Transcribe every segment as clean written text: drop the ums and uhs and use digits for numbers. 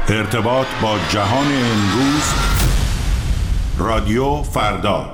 ارتباط با جهان امروز، رادیو فردا.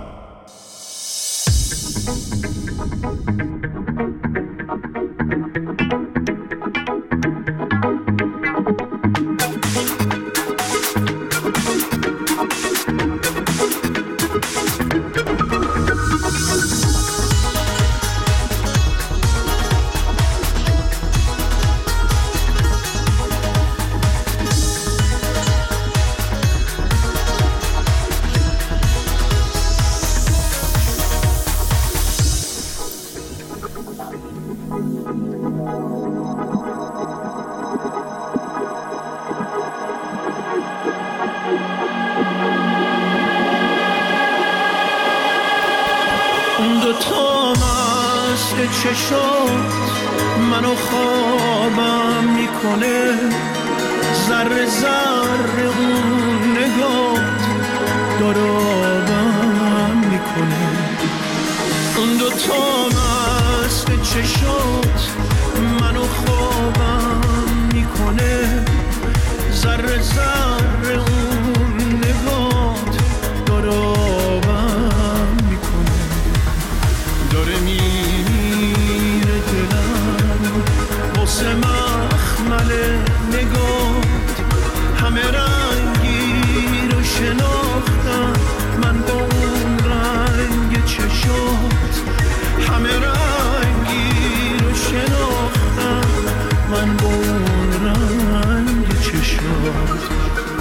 چشات منو خوابم میکنه، ذره ذره اون نگات دارابم میکنه. اون دوتا مست چشات منو خوابم میکنه، ذره ذره اون نگات دارابم میکنه. داره میره دلم واسه مخمل نگات، همه رنگی رو شناختم من با اون رنگ چشات، همه رنگی رو شناختم من با اون رنگ چشات.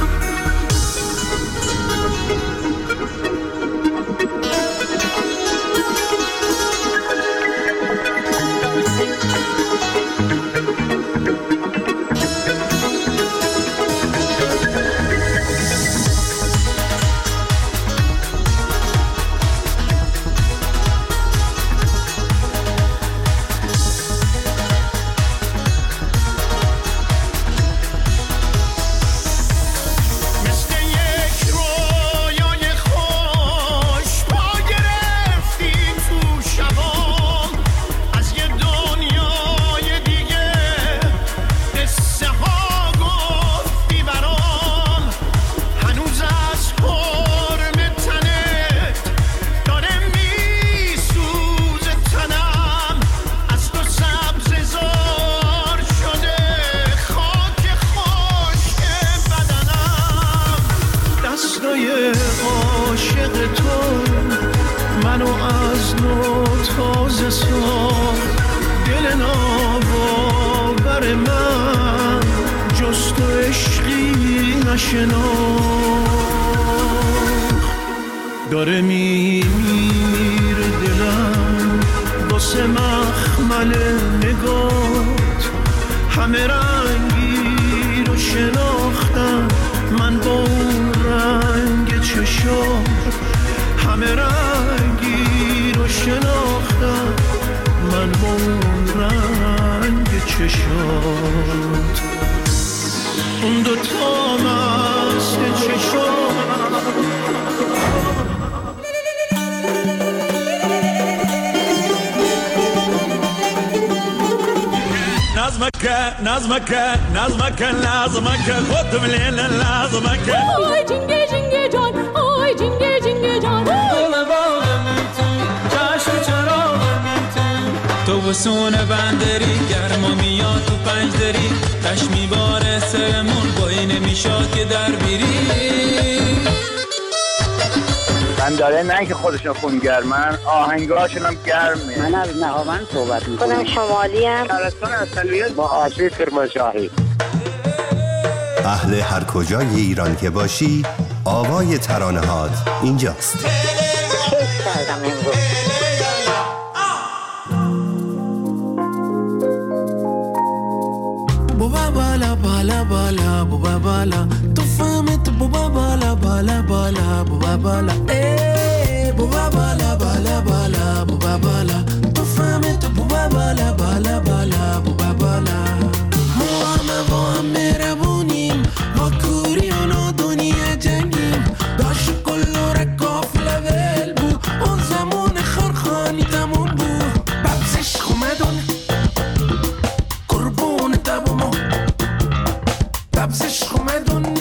عاشق تو منو از نو تازه ساخت، دل ناباور من جز تو عشقی نشناخت. داره میمیره دلم واسه مخمل نگات، همه رنگی رو شناختم من با اون رنگ چشات، همه رنگی رو شناختم من با اون رنگ چشات. اون دوتا مست چشات نظمك لازمك خد مليل لازمك. آی جنگه جنگه جان، آی جنگه جنگه جان، دل باغم تو چشم چراغم تو بسون بندری گرما میاد تو پنجدری، تش میباره سرمون بایی نمیشاد که در بیری. من داره نه که خودشون خونگرمن، آهنگاشون هم گرمه. من از نهاوند صحبت میکنم. خودم شمالی ام. شهرستان اصلیت با آسیب کرمانشاهی. اهل هر کجای ایران که باشی، آوای ترانه‌هات اینجاست. کیف کردم امروز. بوبا بالا بالا بالا بوبا بالا، تو فهمت بوبا بالا بالا بالا بوبا بالا، ای بوبا بالا بالا بالا بوبا بالا، تو فهمت بوبا بالا بالا بالا بوبا بالا. ما همه با هم مهربونیم، با کوری و نادونی جنگیم، داشت کلو رکاف لول بو، اون زمان خرخانی تموم بو، ببزش خومدون قربون تبومو، ببزش خومدون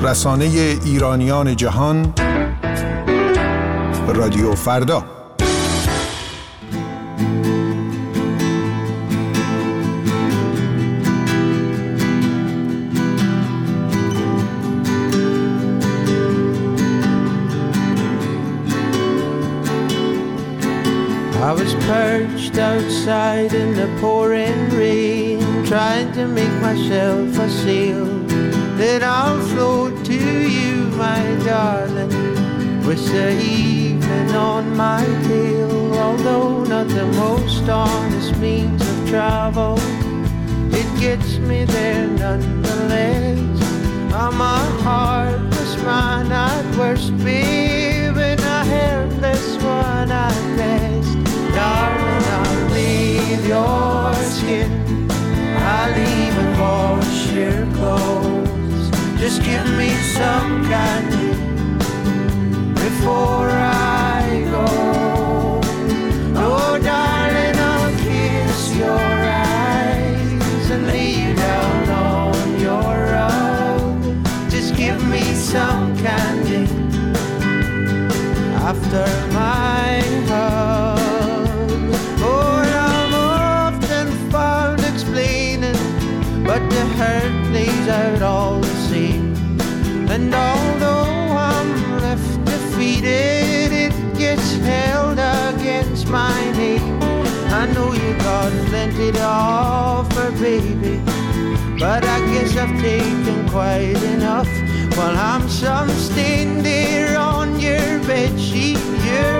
رسانه ایرانیان جهان، رادیو فردا. I was perched outside in the pouring rain, trying to make myself a sail that I'll float to you, my darling, with the evening on my tail. Although not the most honest means of travel, it gets me there nonetheless. I'm a heartless man at worst, babe, and a helpless one at best. Darling, I'll leave your skin, I'll even wash your clothes. Just give me some candy before I go. Oh, darling, I'll kiss your eyes and lay you down on your rug. Just give me some candy after my hug. But the hurt plays out all the same. And although I'm left defeated, it gets held against my name. I know you got plenty to offer, baby, but I guess I've taken quite enough. While I'm some stain there on your bedsheet, your